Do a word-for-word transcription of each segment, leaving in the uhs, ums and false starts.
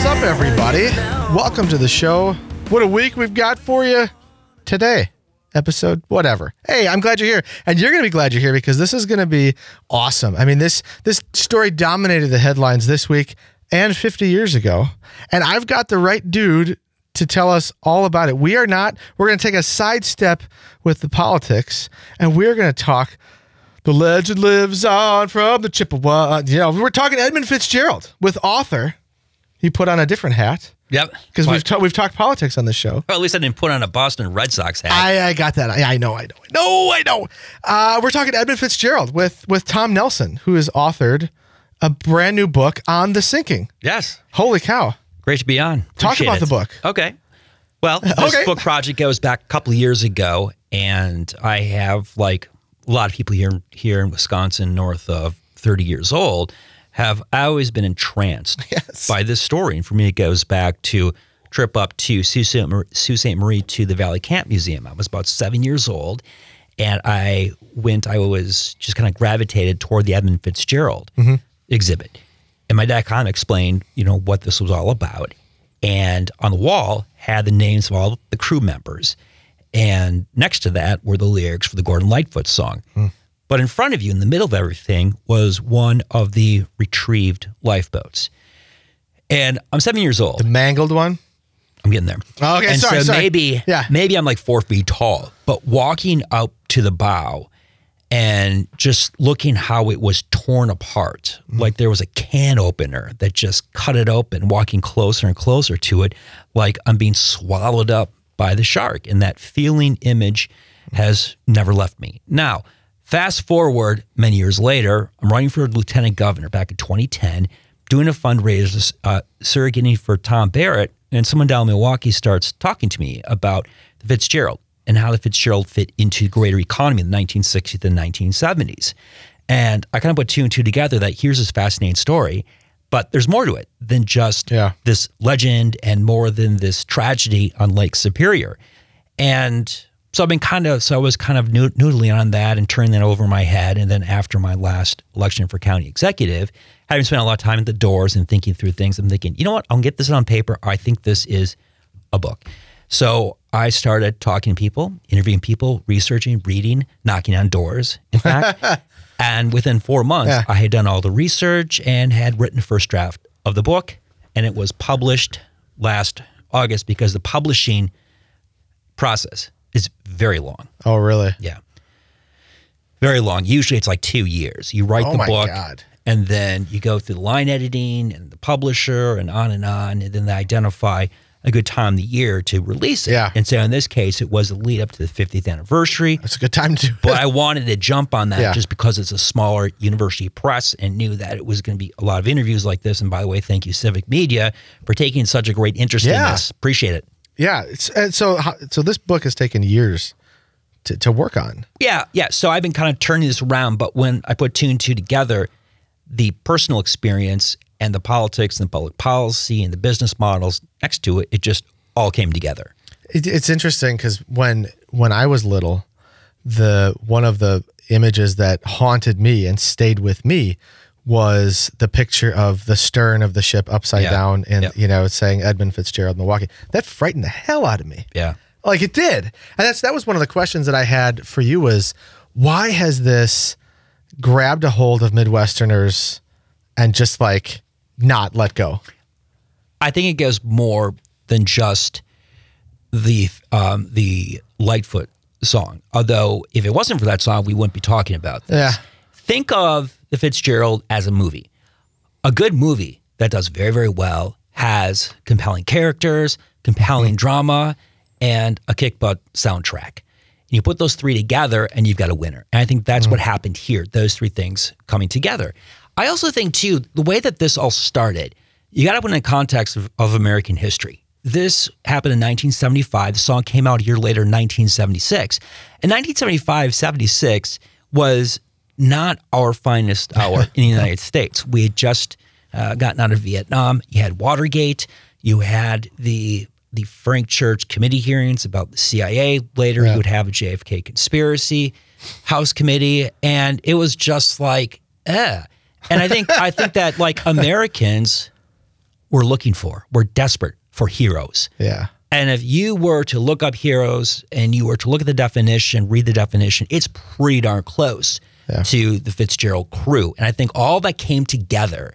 up, everybody? Welcome to the show. What a week we've got for you today. Episode, whatever. Hey, I'm glad you're here. And you're going to be glad you're here because this is going to be awesome. I mean, this this story dominated the headlines this week and fifty years ago. And I've got the right dude to tell us all about it. We are not, we're going to take a sidestep with the politics, and we're going to talk The Legend Lives On from the Chippewa. You know, we're talking Edmund Fitzgerald with author. He put on a different hat. Yep. Because we've, ta- we've talked politics on this show. Well, at least I didn't put on a Boston Red Sox hat. I, I got that. I, I know, I know. No, I know. Uh, we're talking Edmund Fitzgerald with, with Tom Nelson, who has authored a brand new book on the sinking. Yes. Holy cow. Great to be on. Talk Appreciate about it. the book. Okay. Well, this Okay. book project goes back a couple of years ago, and I have, like a lot of people here, here in Wisconsin, north of thirty years old, have always been entranced Yes. by this story. And for me, it goes back to trip up to Sault Ste. Marie, Sault Ste. Marie to the Valley Camp Museum. I was about seven years old, and I went, I was just kind of gravitated toward the Edmund Fitzgerald Mm-hmm. exhibit. And my dad kind of explained, you know, what this was all about. And on the wall had the names of all the crew members. And next to that were the lyrics for the Gordon Lightfoot song. Mm. But in front of you, in the middle of everything, was one of the retrieved lifeboats. And I'm seven years old. The mangled one? I'm getting there. Oh, okay, and sorry, so sorry. maybe, Yeah. maybe I'm like four feet tall, but walking up to the bow and just looking how it was torn apart, mm. like there was a can opener that just cut it open, walking closer and closer to it, like I'm being swallowed up by the shark. And that feeling image has never left me. Now, fast forward many years later, I'm running for lieutenant governor back in twenty ten, doing a fundraiser, uh, surrogating for Tom Barrett, and someone down in Milwaukee starts talking to me about the Fitzgerald and how the Fitzgerald fit into the greater economy in the nineteen sixties and nineteen seventies. And I kind of put two and two together that here's this fascinating story, but there's more to it than just Yeah. this legend and more than this tragedy on Lake Superior. And so I've been kind of, so I was kind of nood- noodling on that and turning that over in my head. And then after my last election for county executive, having spent a lot of time at the doors and thinking through things, I'm thinking, you know what, I'll get this on paper. I think this is a book. So I started talking to people, interviewing people, researching, reading, knocking on doors, in fact. And within four months, Yeah. I had done all the research and had written the first draft of the book. And it was published last August because the publishing process is very long. Oh, really? Yeah. Very long. Usually it's like two years. You write Oh the my book God. and then you go through the line editing and the publisher and on and on. And then they identify a good time of the year to release it. Yeah. And so in this case, it was the lead up to the fiftieth anniversary. It's a good time to do But it. I wanted to jump on that Yeah. just because it's a smaller university press and knew that it was going to be a lot of interviews like this. And by the way, thank you, Civic Media, for taking such a great interest Yeah. in this. Appreciate it. Yeah. It's, and so, how- so this book has taken years to, to work on. Yeah, yeah. So I've been kind of turning this around, but when I put two and two together, the personal experience and the politics and the public policy and the business models next to it, it just all came together. It, it's interesting because when when I was little, the one of the images that haunted me and stayed with me was the picture of the stern of the ship upside Yeah. down, and Yep. you know, it's saying Edmund Fitzgerald, Milwaukee. That frightened the hell out of me. Yeah. Like it did, and that's that was one of the questions that I had for you was why has this grabbed a hold of Midwesterners and just like not let go? I think it goes more than just the um, the Lightfoot song. Although if it wasn't for that song, we wouldn't be talking about this. Yeah. Think of the Fitzgerald as a movie. A good movie that does very, very well has compelling characters, compelling Mm-hmm. drama, and a kick-butt soundtrack. You put those three together and you've got a winner. And I think that's Mm-hmm. what happened here, those three things coming together. I also think, too, the way that this all started, you got to put it in context of, of American history. This happened in nineteen seventy-five. The song came out a year later in nineteen seventy-six. And nineteen seventy-five, seventy-six was not our finest hour in the United States. We had just uh, gotten out of Vietnam. You had Watergate. You had the the Frank Church committee hearings about the C I A. Later, Yeah. you would have a J F K conspiracy House committee. And it was just like, eh. And I think I think that like Americans we're looking for. We're desperate for heroes. Yeah. And if you were to look up heroes and you were to look at the definition, read the definition, it's pretty darn close yeah. to the Fitzgerald crew. And I think all that came together,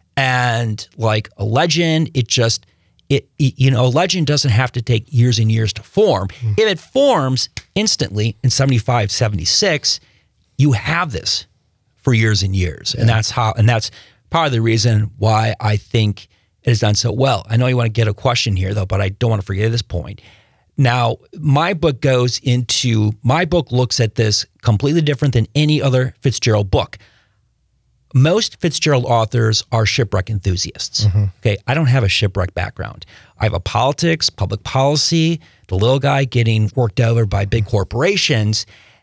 and like a legend, it just, it, it you know, a legend doesn't have to take years and years to form. Mm. If it forms instantly in seventy-five, seventy-six, you have this for years and years. Yeah. And that's how, and that's part of the reason why I think it has done so well. I know you want to get a question here though, but I don't want to forget this point. Now, my book goes into, my book looks at this completely different than any other Fitzgerald book. Most Fitzgerald authors are shipwreck enthusiasts. Mm-hmm. Okay, I don't have a shipwreck background. I have a politics, public policy, the little guy getting worked over by big corporations.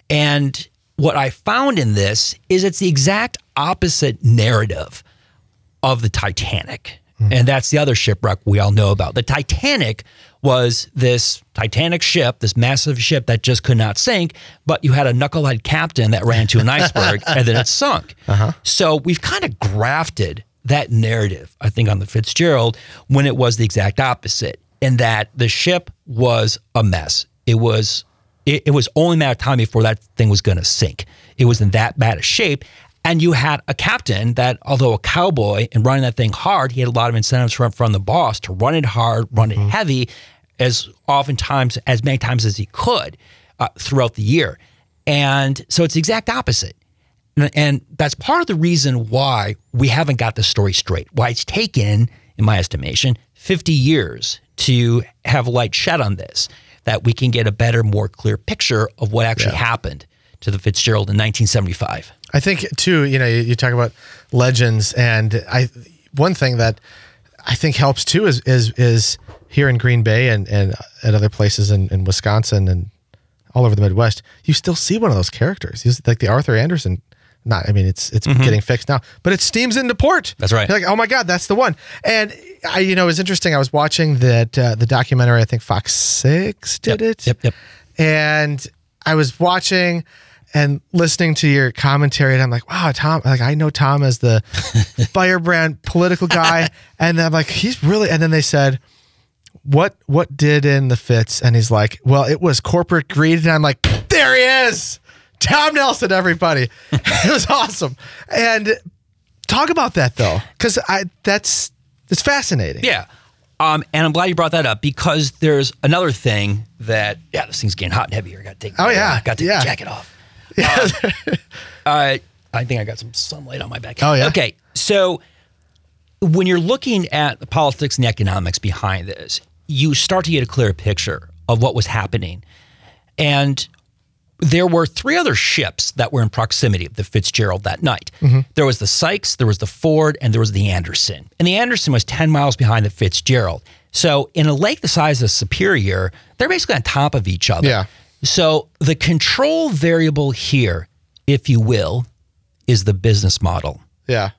And what I found in this is it's the exact opposite narrative of the Titanic. Mm-hmm. And that's the other shipwreck we all know about. The Titanic was this Titanic ship, this massive ship that just could not sink, but you had a knucklehead captain that ran to an iceberg and then it sunk. Uh-huh. So we've kind of grafted that narrative, I think, on the Fitzgerald when it was the exact opposite, in that the ship was a mess. It was it, it was only a matter of time before that thing was going to sink. It was in that bad a shape. And you had a captain that, although a cowboy and running that thing hard, he had a lot of incentives from, from the boss to run it hard, run mm-hmm. it heavy, as oftentimes, as many times as he could uh, throughout the year. And so it's the exact opposite. And, and that's part of the reason why we haven't got the story straight, why it's taken, in my estimation, fifty years to have light shed on this, that we can get a better, more clear picture of what actually yeah. happened to the Fitzgerald in nineteen seventy-five. I think too, you know, you, you talk about legends, and I, one thing that I think helps too is is is here in Green Bay and, and at other places in, in Wisconsin and all over the Midwest, you still see one of those characters. You, like the Arthur Anderson, not, I mean, it's it's mm-hmm. getting fixed now, but it steams into port. That's right. You're like, oh my God, that's the one. And I, you know, it was interesting. I was watching that uh, the documentary. I think Fox six did yep, it. Yep, yep. And I was watching and listening to your commentary, and I'm like, wow, Tom, like I know Tom as the firebrand political guy. And I'm like, he's really, and then they said, what, what did in the Fitz? And he's like, well, it was corporate greed. And I'm like, there he is. Tom Nelson, everybody. It was awesome. And talk about that though. Cause I, that's, it's fascinating. Yeah. Um, and I'm glad you brought that up, because there's another thing that, yeah, this thing's getting hot and heavy here. Got to take, oh yeah, uh, got to take yeah. the jacket off. Um, uh, I think I got some sunlight on my back. Oh yeah. Okay. So when you're looking at the politics and the economics behind this, you start to get a clear picture of what was happening. And there were three other ships that were in proximity of the Fitzgerald that night. Mm-hmm. There was the Sykes, there was the Ford, and there was the Anderson. And the Anderson was ten miles behind the Fitzgerald. So in a lake the size of Superior, they're basically on top of each other. Yeah. So the control variable here, if you will, is the business model. Yeah.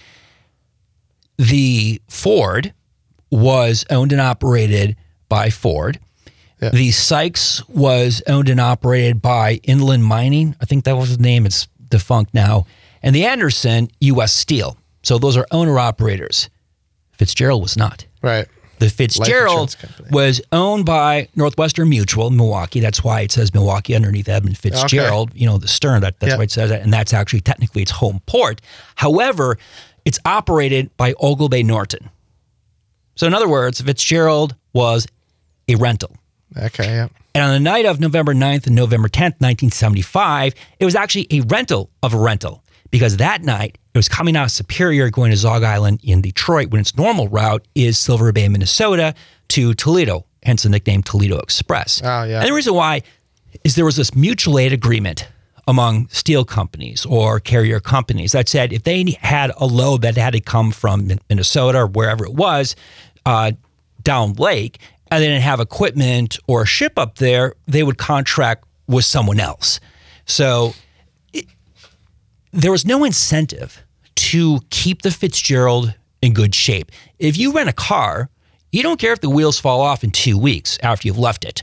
The Ford was owned and operated by Ford. Yeah. The Sykes was owned and operated by Inland Mining. I think that was the name. It's defunct now. And the Anderson, U S Steel. So those are owner-operators. Fitzgerald was not. Right. The Fitzgerald was owned by Northwestern Mutual in Milwaukee. That's why it says Milwaukee underneath Edmund Fitzgerald. Okay. You know, the stern, that, that's yep. why it says that. And that's actually technically its home port. However, it's operated by Oglebay Norton. So in other words, Fitzgerald was a rental. Okay, yeah. And on the night of November ninth and November tenth, nineteen seventy-five, it was actually a rental of a rental, because that night it was coming out of Superior going to Zog Island in Detroit, when its normal route is Silver Bay, Minnesota to Toledo, hence the nickname Toledo Express. Oh, yeah. And the reason why is there was this mutual aid agreement among steel companies or carrier companies that said if they had a load that had to come from Minnesota or wherever it was uh, down lake, and they didn't have equipment or a ship up there, they would contract with someone else. So it, there was no incentive to keep the Fitzgerald in good shape. If you rent a car, you don't care if the wheels fall off in two weeks after you've left it.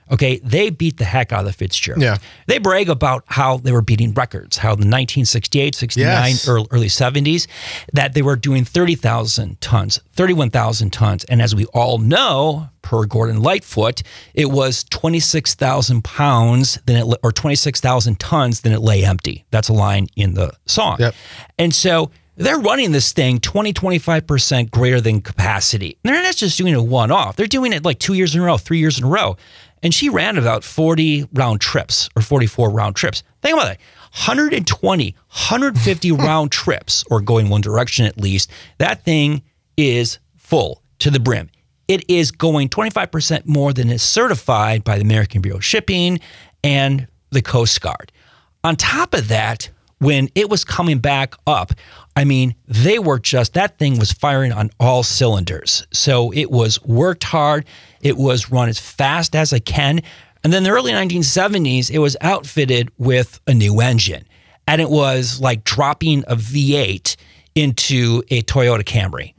Okay, they beat the heck out of the Fitzgerald. Yeah. They brag about how they were beating records, how in the nineteen sixty-eight, sixty-nine, Yes. early, early seventies, that they were doing thirty thousand tons, thirty-one thousand tons. And as we all know, per Gordon Lightfoot, it was twenty-six thousand pounds, then it, or twenty-six thousand tons, then it lay empty. That's a line in the song. Yep. And so they're running this thing twenty, twenty-five percent greater than capacity. And they're not just doing it one off. They're doing it like two years in a row, three years in a row. And she ran about forty round trips or forty-four round trips. Think about that. one hundred twenty, one hundred fifty round trips, or going one direction at least. That thing is full to the brim. It is going twenty-five percent more than is certified by the American Bureau of Shipping and the Coast Guard. On top of that, when it was coming back up, I mean, they were just, that thing was firing on all cylinders. So it was worked hard. It was run as fast as it can. And then in the early nineteen seventies, it was outfitted with a new engine. And it was like dropping a V eight into a Toyota Camry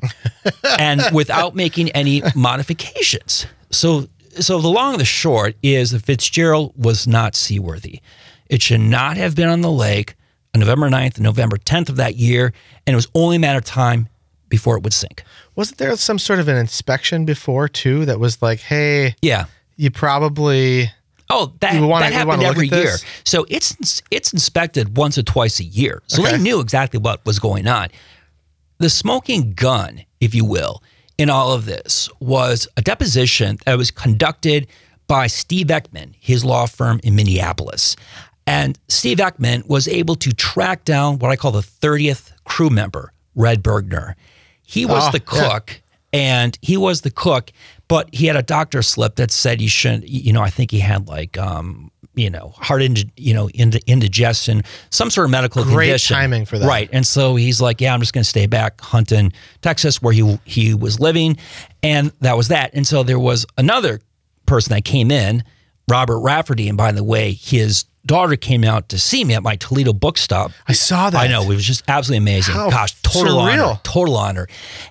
and without making any modifications. So, so the long and the short is the Fitzgerald was not seaworthy. It should not have been on the lake on November ninth and November tenth of that year, and it was only a matter of time before it would sink. Wasn't there some sort of an inspection before too that was like, hey, Yeah. you probably Oh, that, You wanna- that you happened wanna look every at this? year. So it's it's inspected once or twice a year. So Okay. they knew exactly what was going on. The smoking gun, if you will, in all of this was a deposition that was conducted by Steve Ekman, his law firm in Minneapolis. And Steve Ekman was able to track down what I call the thirtieth crew member, Red Bergner. He was Oh, the yeah. cook, and he was the cook, but he had a doctor slip that said he shouldn't, you know, I think he had like, um, you know, heart, indi- you know, ind- indigestion, some sort of medical Great condition. timing for that. Right. And so he's like, yeah, I'm just going to stay back, Hunton, Texas, where he he was living. And that was that. And so there was another person that came in, Robert Rafferty. And by the way, his daughter came out to see me at my Toledo book stop. I saw that. I know. It was just absolutely amazing. How Gosh, total surreal. honor. Total honor.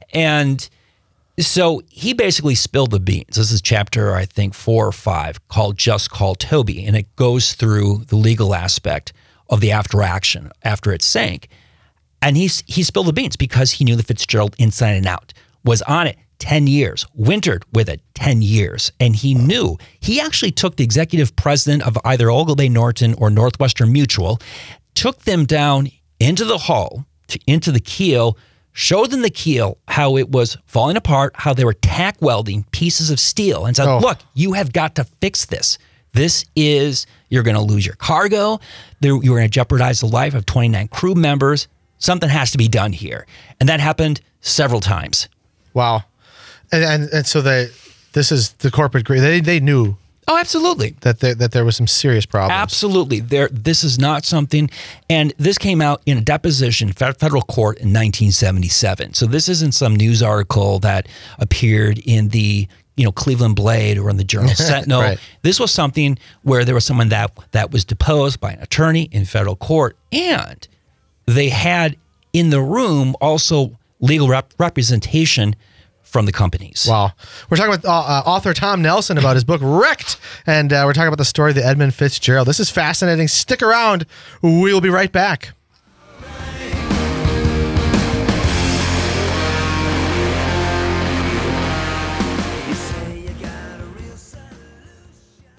And so he basically spilled the beans. This is chapter, I think, four or five, called Just Call Toby. And it goes through the legal aspect of the after action after it sank. And he, he spilled the beans because he knew the Fitzgerald inside and out, was on it ten years, wintered with it ten years. And he knew, he actually took the executive president of either Ogilvy Norton or Northwestern Mutual, took them down into the hull, to, into the keel, showed them the keel, how it was falling apart, how they were tack welding pieces of steel, and said, Oh. look, you have got to fix this. This is, you're going to lose your cargo. There, you're going to jeopardize the life of twenty-nine crew members. Something has to be done here. And that happened several times. Wow. And and, and so they this is the corporate gre- they they knew Oh, absolutely. that there, that there was some serious problems. Absolutely. There, this is not something, and this came out in a deposition, fe- federal court in nineteen seventy-seven. So this isn't some news article that appeared in the, you know, Cleveland Blade or in the Journal Sentinel. Right. This was something where there was someone that that was deposed by an attorney in federal court, and they had in the room also legal rep- representation from the companies. Wow. We're talking with uh, uh, author Tom Nelson about his book Wrecked, and uh, we're talking about the story of the Edmund Fitzgerald. This is fascinating. Stick around. We'll be right back.